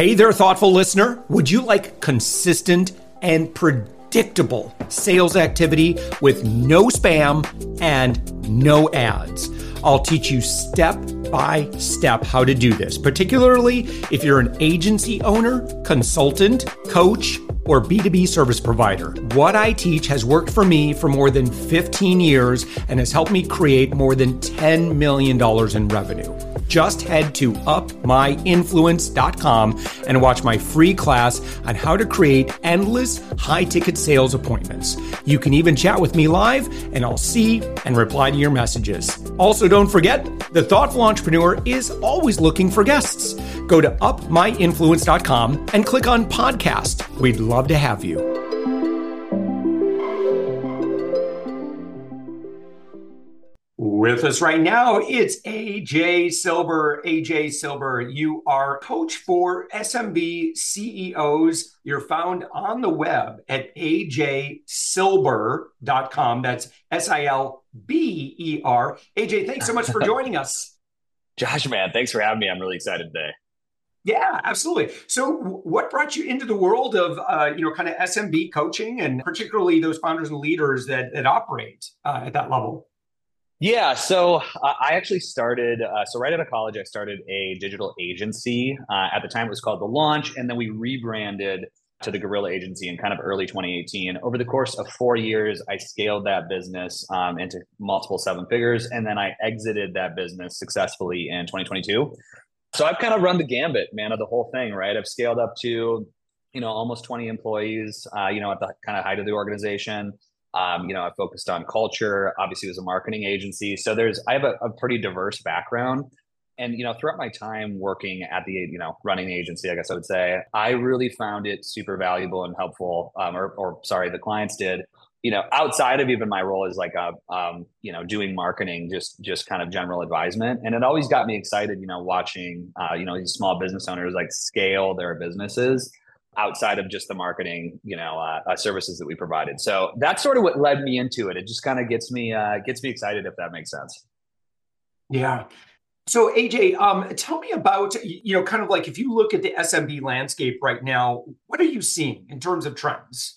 Hey there, thoughtful listener. Would you like consistent and predictable sales activity with no spam and no ads? I'll teach you step by step how to do this, particularly if you're an agency owner, consultant, coach, or B2B service provider. What I teach has worked for me for more than 15 years and has helped me create more than $10 million in revenue. Just head to upmyinfluence.com and watch my free class on how to create endless high-ticket sales appointments. You can even chat with me live, and I'll see and reply to your messages. Also, don't forget, the Thoughtful Entrepreneur is always looking for guests. Go to upmyinfluence.com and click on podcast. We'd love to have you. With us right now, it's AJ Silber. AJ Silber, you are coach for SMB CEOs. You're found on the web at ajsilber.com. That's SILBER. AJ, thanks so much for joining us. Josh, man, thanks for having me. I'm really excited today. Yeah, absolutely. So what brought you into the world of, kind of SMB coaching, and particularly those founders and leaders that operate at that level? Yeah, so I actually started, right out of college, I started a digital agency. At the time, it was called The Launch, and then we rebranded to the Gorilla Agency in kind of early 2018. Over the course of 4 years, I scaled that business into multiple seven figures, and then I exited that business successfully in 2022. So I've kind of run the gambit, man, of the whole thing, right? I've scaled up to, almost 20 employees, at the kind of height of the organization. I focused on culture. Obviously, it was a marketing agency. So I have a pretty diverse background. And, throughout my time working at running the agency, I guess I would say, I really found it super valuable and helpful, the clients did, outside of even my role as doing marketing, just kind of general advisement. And it always got me excited, watching, these small business owners like scale their businesses outside of just the marketing, services that we provided. So that's sort of what led me into it. It just kind of gets me excited, if that makes sense. Yeah. So AJ, tell me about, kind of like if you look at the SMB landscape right now, what are you seeing in terms of trends?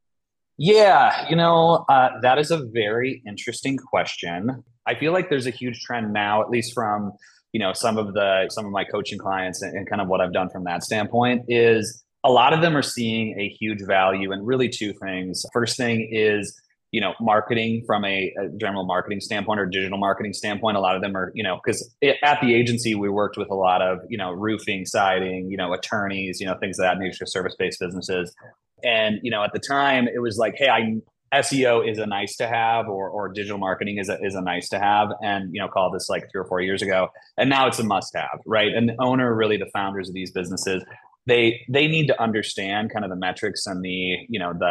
Yeah, that is a very interesting question. I feel like there's a huge trend now, at least from, some of my coaching clients and kind of what I've done from that standpoint is a lot of them are seeing a huge value in really two things. First thing is, marketing from a general marketing standpoint or digital marketing standpoint. A lot of them are, because at the agency, we worked with a lot of, roofing, siding, attorneys, things of that nature, service-based businesses. And, at the time it was like, hey, SEO is a nice to have, or digital marketing is a nice to have. And, call this like 3 or 4 years ago. And now it's a must have, right? And the owner, really the founders of these businesses, they need to understand kind of the metrics and the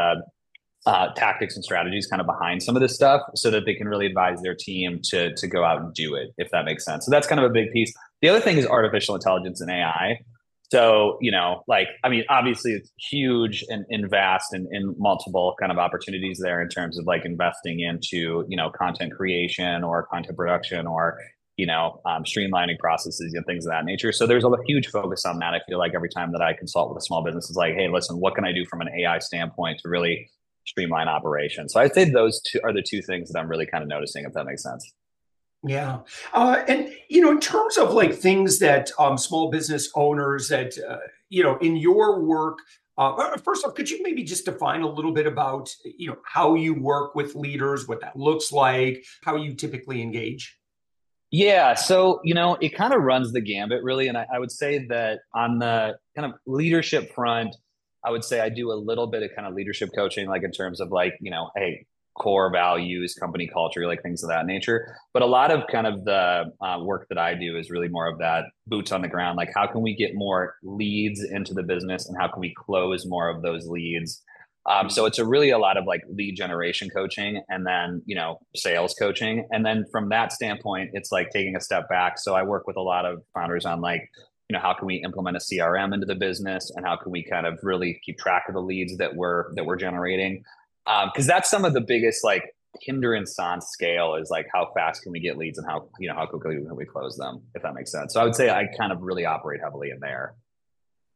tactics and strategies kind of behind some of this stuff so that they can really advise their team to go out and do it, if that makes sense. So that's kind of a big piece. The other thing is artificial intelligence and AI. So, obviously it's huge and vast and multiple kind of opportunities there in terms of like investing into, content creation or content production or streamlining processes and things of that nature. So there's a huge focus on that. I feel like every time that I consult with a small business, is like, hey, listen, what can I do from an AI standpoint to really streamline operations? So I'd say those two are the two things that I'm really kind of noticing, if that makes sense. Yeah. And, in terms of like things that small business owners that, in your work, first off, could you maybe just define a little bit about, how you work with leaders, what that looks like, how you typically engage? Yeah. So, it kind of runs the gambit really. And I would say that on the kind of leadership front, I would say I do a little bit of kind of leadership coaching, like in terms of like, hey, core values, company culture, like things of that nature. But a lot of kind of the work that I do is really more of that boots on the ground. Like how can we get more leads into the business and how can we close more of those leads? So it's really a lot of like lead generation coaching and then, sales coaching. And then from that standpoint, it's like taking a step back. So I work with a lot of founders on like, how can we implement a CRM into the business and how can we kind of really keep track of the leads that we're generating? Because that's some of the biggest like hindrance on scale is like how fast can we get leads and how quickly can we close them, if that makes sense. So I would say I kind of really operate heavily in there.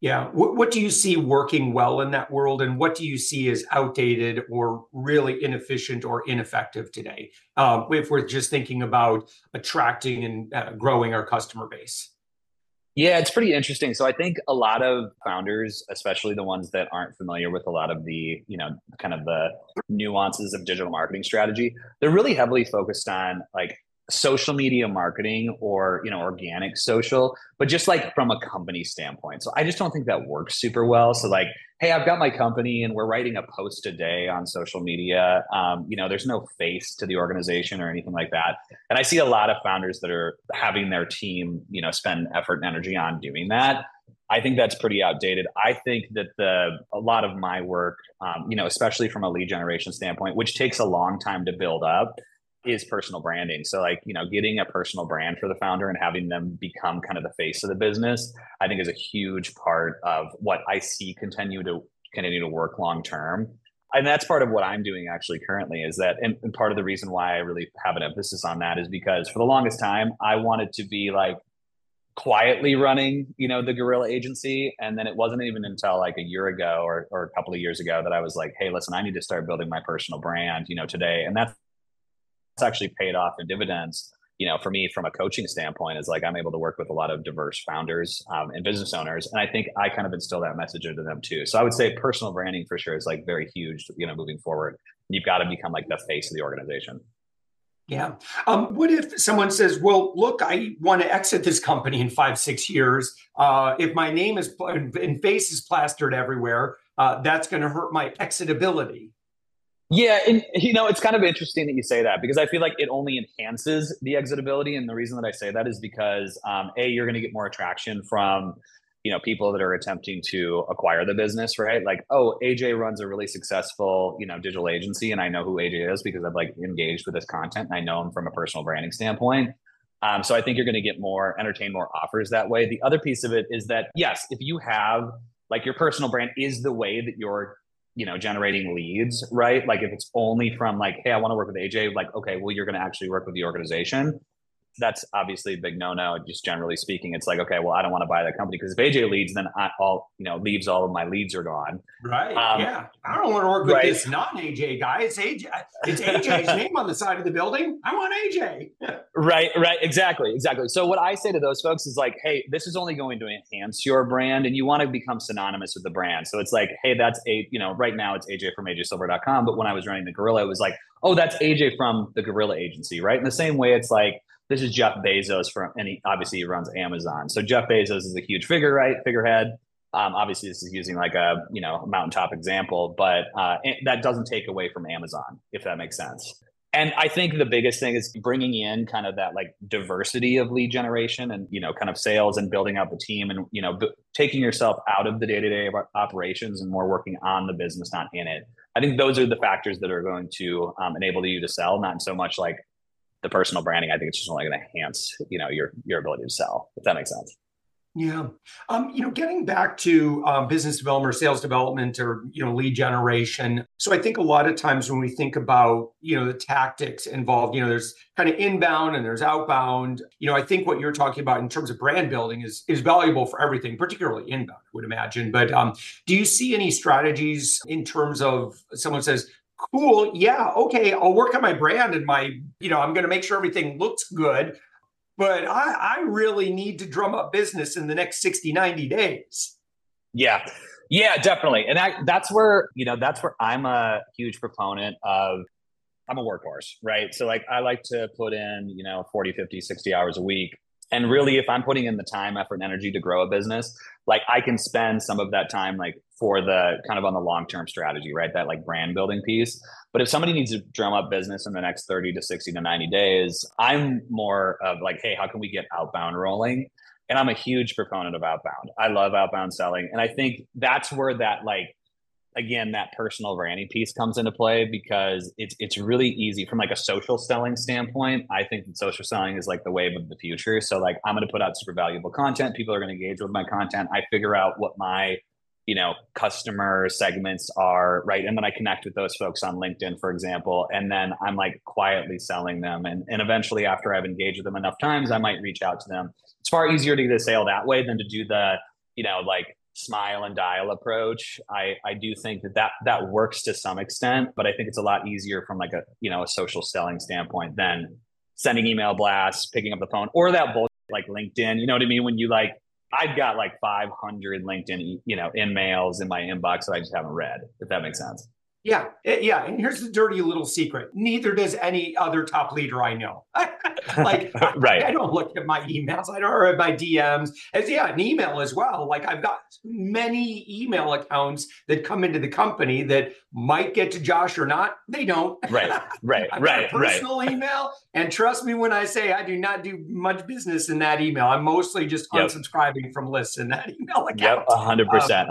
Yeah. What do you see working well in that world, and what do you see as outdated or really inefficient or ineffective today? If we're just thinking about attracting and growing our customer base. Yeah, it's pretty interesting. So I think a lot of founders, especially the ones that aren't familiar with a lot of the, kind of the nuances of digital marketing strategy, they're really heavily focused on like social media marketing or, organic social, but just like from a company standpoint. So I just don't think that works super well. So like, hey, I've got my company and we're writing a post a day on social media. There's no face to the organization or anything like that. And I see a lot of founders that are having their team, spend effort and energy on doing that. I think that's pretty outdated. I think that a lot of my work, especially from a lead generation standpoint, which takes a long time to build up, is personal branding. So like, getting a personal brand for the founder and having them become kind of the face of the business, I think is a huge part of what I see continue to work long term. And that's part of what I'm doing actually currently is that, and part of the reason why I really have an emphasis on that is because for the longest time, I wanted to be like quietly running, the Guerrilla agency. And then it wasn't even until like a year ago or a couple of years ago that I was like, hey, listen, I need to start building my personal brand, today. And that's actually paid off in dividends, for me from a coaching standpoint is like I'm able to work with a lot of diverse founders and business owners. And I think I kind of instill that message into them too. So I would say personal branding for sure is like very huge, moving forward. You've got to become like the face of the organization. Yeah. What if someone says, well, look, I want to exit this company in 5, 6 years. If my name is and face is plastered everywhere, that's going to hurt my exitability. Yeah, and it's kind of interesting that you say that because I feel like it only enhances the exitability, and the reason that I say that is because you're going to get more attraction from people that are attempting to acquire the business, right? Like, oh, AJ runs a really successful digital agency, and I know who AJ is because I've like engaged with his content, and I know him from a personal branding standpoint. So I think you're going to entertain more offers that way. The other piece of it is that yes, if you have like your personal brand is the way that you're generating leads, right? Like if it's only from like, hey, I want to work with AJ, like, okay, well, you're going to actually work with the organization. That's obviously a big no-no. Just generally speaking, it's like, okay, well, I don't want to buy that company because if AJ leads, then leaves, all of my leads are gone. Right. Yeah. I don't want to work with this non-AJ guy. It's AJ. It's AJ's name on the side of the building. I want AJ. Right. Exactly. So what I say to those folks is like, hey, this is only going to enhance your brand and you want to become synonymous with the brand. So it's like, hey, that's right now it's AJ from ajsilver.com. But when I was running the Guerrilla, it was like, oh, that's AJ from the Guerrilla agency, right? In the same way, it's like, this is Jeff Bezos and he runs Amazon. So Jeff Bezos is a huge figurehead. Obviously, this is using like a mountaintop example, but that doesn't take away from Amazon, if that makes sense. And I think the biggest thing is bringing in kind of that like diversity of lead generation and kind of sales and building out the team and taking yourself out of the day-to-day operations and more working on the business, not in it. I think those are the factors that are going to enable you to sell, not so much like the personal branding. I think it's just only going to enhance your ability to sell, if that makes sense. Yeah. Getting back to business development or sales development or, lead generation. So I think a lot of times when we think about, the tactics involved, there's kind of inbound and there's outbound. I think what you're talking about in terms of brand building is valuable for everything, particularly inbound, I would imagine. But do you see any strategies in terms of someone says, cool, yeah, okay, I'll work on my brand and I'm going to make sure everything looks good. But I really need to drum up business in the next 60, 90 days. Yeah, definitely. And that's where I'm a huge proponent of, I'm a workhorse, right? So like I like to put in, 40, 50, 60 hours a week. And really, if I'm putting in the time, effort, and energy to grow a business, like I can spend some of that time like for the kind of on the long-term strategy, right? That like brand building piece. But if somebody needs to drum up business in the next 30 to 60 to 90 days, I'm more of like, hey, how can we get outbound rolling? And I'm a huge proponent of outbound. I love outbound selling. And I think that's where that like, again, that personal branding piece comes into play because it's really easy from like a social selling standpoint. I think that social selling is like the wave of the future. So like I'm going to put out super valuable content. People are going to engage with my content. I figure out what my customer segments are, right? And then I connect with those folks on LinkedIn, for example, and then I'm like quietly selling them. And eventually after I've engaged with them enough times, I might reach out to them. It's far easier to get a sale that way than to do the, like smile and dial approach. I do think that works to some extent, but I think it's a lot easier from like a social selling standpoint than sending email blasts, picking up the phone, or that bullshit like LinkedIn. You know what I mean? When you like, I've got like 500 LinkedIn, in mails in my inbox that I just haven't read, if that makes sense. Yeah. Yeah. And here's the dirty little secret. Neither does any other top leader I know. Like, Right. I don't look at my emails. I don't read my DMs. An email as well. Like, I've got many email accounts that come into the company that might get to Josh or not. They don't. Right. I've got a personal email. And trust me when I say I do not do much business in that email. I'm mostly just unsubscribing from lists in that email account. Yep. 100%.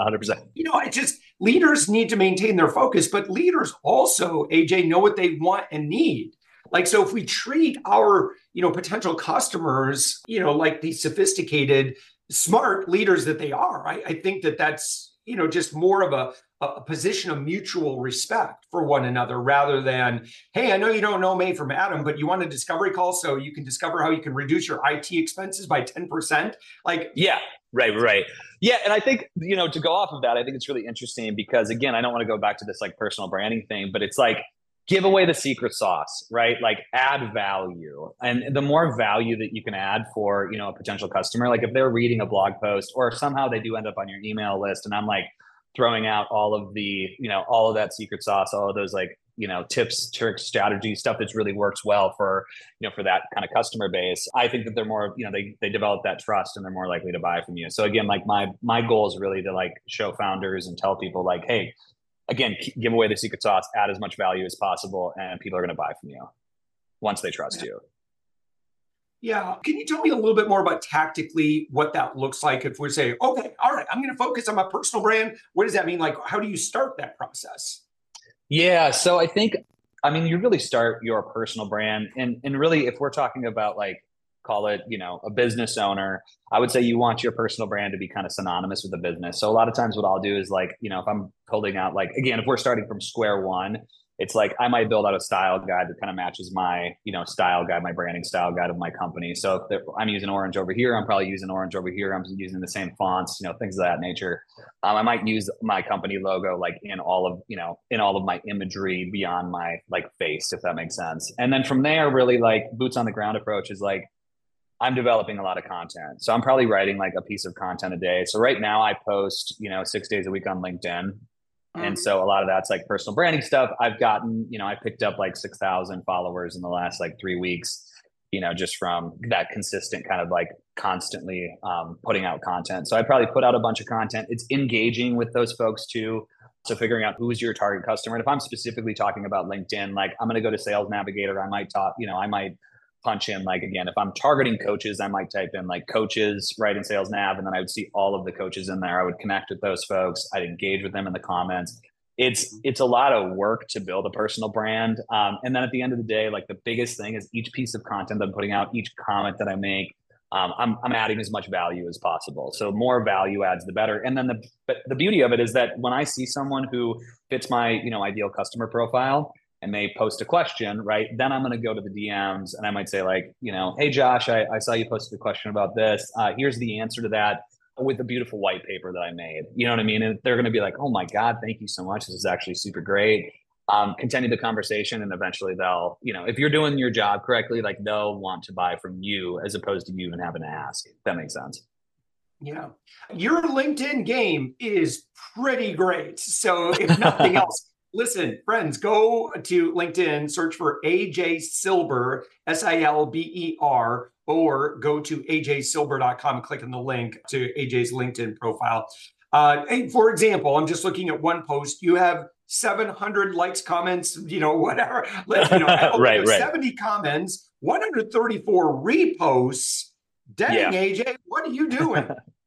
100%. Leaders need to maintain their focus, but leaders also, AJ, know what they want and need. Like, so if we treat our, potential customers, like these sophisticated, smart leaders that they are, I think that that's, just more of a position of mutual respect for one another rather than, hey, I know you don't know me from Adam, but you want a discovery call so you can discover how you can reduce your IT expenses by 10%. Like, yeah, right. Yeah. And I think, to go off of that, I think it's really interesting because again, I don't want to go back to this like personal branding thing, but it's like, give away the secret sauce, right? Like add value. And the more value that you can add for, a potential customer, like if they're reading a blog post or somehow they do end up on your email list and I'm like throwing out all of the, all of that secret sauce, all of those like, tips, tricks, strategies, stuff that's really works well for, for that kind of customer base. I think that they're more, they develop that trust and they're more likely to buy from you. So again, like my goal is really to like show founders and tell people like, hey, again, give away the secret sauce, add as much value as possible, and people are going to buy from you once they trust you. Yeah. Can you tell me a little bit more about tactically what that looks like if we say, okay, all right, I'm going to focus on my personal brand. What does that mean? Like, how do you start that process? Yeah. So I think, you really start your personal brand. And really, if we're talking about like, call it, a business owner, I would say you want your personal brand to be kind of synonymous with the business. So a lot of times what I'll do is like, if I'm building out, like, again, if we're starting from square one, it's like, I might build out a style guide that kind of matches my, style guide, my branding style guide of my company. So if I'm using orange over here, I'm probably using orange over here. I'm using the same fonts, things of that nature. I might use my company logo, like in all of my imagery beyond my like face, if that makes sense. And then from there, really like boots on the ground approach is like, I'm developing a lot of content. So I'm probably writing like a piece of content a day. So right now I post, 6 days a week on LinkedIn. And so a lot of that's like personal branding stuff. I've gotten, I picked up like 6,000 followers in the last like 3 weeks, just from that consistent kind of like constantly putting out content. So I probably put out a bunch of content. It's engaging with those folks too. So figuring out who's your target customer. And if I'm specifically talking about LinkedIn, like I'm going to go to Sales Navigator. I might punch in, like, again, if I'm targeting coaches, I might type in like coaches right in Sales Nav, and then I would see all of the coaches in there. I would connect with those folks. I'd engage with them in the comments. It's a lot of work to build a personal brand. And then at the end of the day, like the biggest thing is each piece of content that I'm putting out, each comment that I make, I'm adding as much value as possible. So more value adds, the better. And then the beauty of it is that when I see someone who fits my, ideal customer profile, and they post a question, right? Then I'm going to go to the DMs and I might say like, hey, Josh, I saw you posted a question about this. Here's the answer to that with a beautiful white paper that I made. You know what I mean? And they're going to be like, oh my God, thank you so much. This is actually super great. Continue the conversation. And eventually they'll, if you're doing your job correctly, like they'll want to buy from you as opposed to you even having to ask. If that makes sense. Yeah. Your LinkedIn game is pretty great. So if nothing else, listen, friends, go to LinkedIn, search for AJ Silber, Silber, or go to ajsilber.com and click on the link to AJ's LinkedIn profile. For example, I'm just looking at one post. You have 700 likes, comments, whatever. Right. 70 comments, 134 reposts. Dang, yeah. AJ, what are you doing?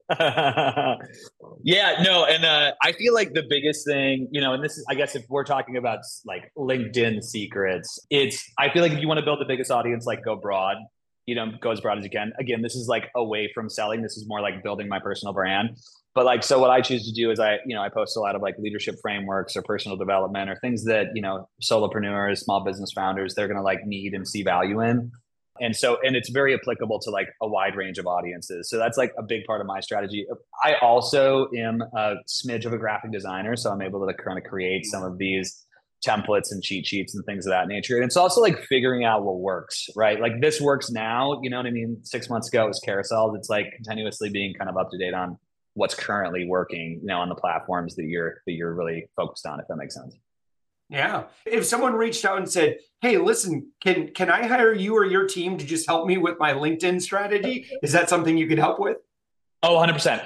Yeah, no. And I feel like the biggest thing, and this is, I guess, if we're talking about like LinkedIn secrets, I feel like if you want to build the biggest audience, like go broad, go as broad as you can. Again, this is like away from selling. This is more like building my personal brand. But like, so what I choose to do is I post a lot of like leadership frameworks or personal development or things that, solopreneurs, small business founders, they're going to like need and see value in. And it's very applicable to like a wide range of audiences. So that's like a big part of my strategy. I also am a smidge of a graphic designer. So I'm able to kind of create some of these templates and cheat sheets and things of that nature. And it's also like figuring out what works, right? Like this works now, you know what I mean? 6 months ago it was carousels. It's like continuously being kind of up to date on what's currently working, you know, on the platforms that you're really focused on, if that makes sense. Yeah. If someone reached out and said, hey, listen, can I hire you or your team to just help me with my LinkedIn strategy? Is that something you could help with? Oh, 100%.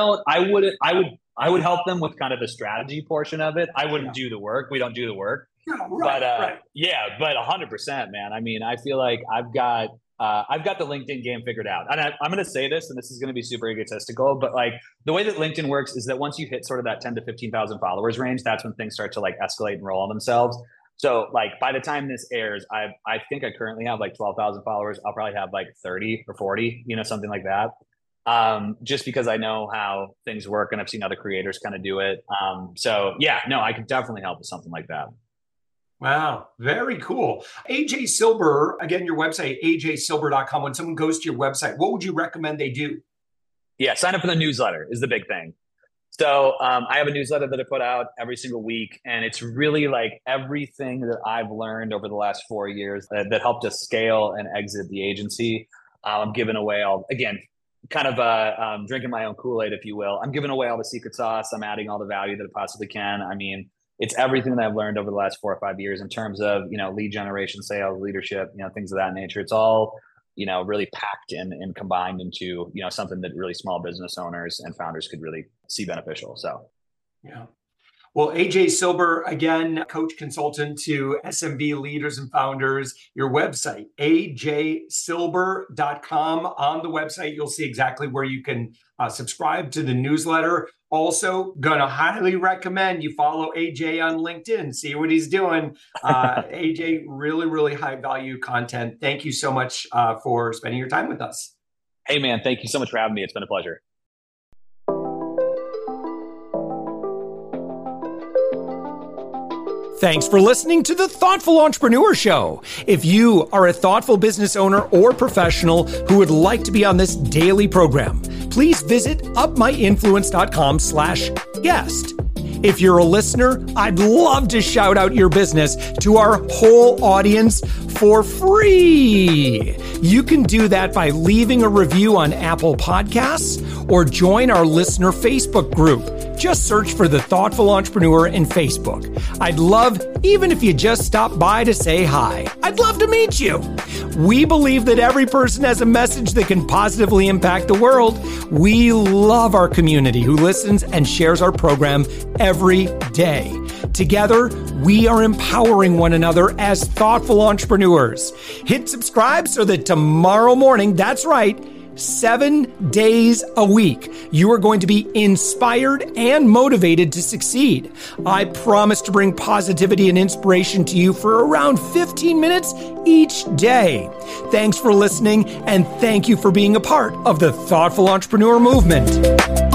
I would help them with kind of the strategy portion of it. I wouldn't do the work. We don't do the work. Yeah, right. Yeah, but 100%, man. I mean, I feel like I've got the LinkedIn game figured out. And I'm going to say this, and this is going to be super egotistical, but like the way that LinkedIn works is that once you hit sort of that 10 to 15,000 followers range, that's when things start to like escalate and roll on themselves. So like by the time this airs, I think I currently have like 12,000 followers. I'll probably have like 30 or 40, you know, something like that. Just because I know how things work and I've seen other creators kind of do it. So yeah, no, I could definitely help with something like that. Wow, very cool. AJ Silber, again, your website, ajsilber.com. When someone goes to your website, what would you recommend they do? Yeah, sign up for the newsletter is the big thing. So I have a newsletter that I put out every single week, and it's really like everything that I've learned over the last 4 years that helped us scale and exit the agency. I'm giving away kind of drinking my own Kool-Aid, if you will. I'm giving away all the secret sauce. I'm adding all the value that I possibly can. I mean, it's everything that I've learned over the last 4 or 5 years in terms of, you know, lead generation, sales, leadership, you know, things of that nature. It's all, you know, really packed and combined into, you know, something that really small business owners and founders could really see beneficial. So, yeah. Well, AJ Silber, again, coach consultant to SMB leaders and founders. Your website, ajsilber.com. On the website, you'll see exactly where you can subscribe to the newsletter. Also, going to highly recommend you follow AJ on LinkedIn, see what he's doing. AJ, really, really high value content. Thank you so much for spending your time with us. Hey, man, thank you so much for having me. It's been a pleasure. Thanks for listening to the Thoughtful Entrepreneur Show. If you are a thoughtful business owner or professional who would like to be on this daily program, please visit upmyinfluence.com/guest. If you're a listener, I'd love to shout out your business to our whole audience for free. You can do that by leaving a review on Apple Podcasts or join our listener Facebook group. Just search for The Thoughtful Entrepreneur in Facebook. I'd love, even if you just stop by to say hi, I'd love to meet you. We believe that every person has a message that can positively impact the world. We love our community who listens and shares our program every day. Together, we are empowering one another as thoughtful entrepreneurs. Hit subscribe so that tomorrow morning, that's right, 7 days a week, you are going to be inspired and motivated to succeed. I promise to bring positivity and inspiration to you for around 15 minutes each day. Thanks for listening, and thank you for being a part of the Thoughtful Entrepreneur Movement.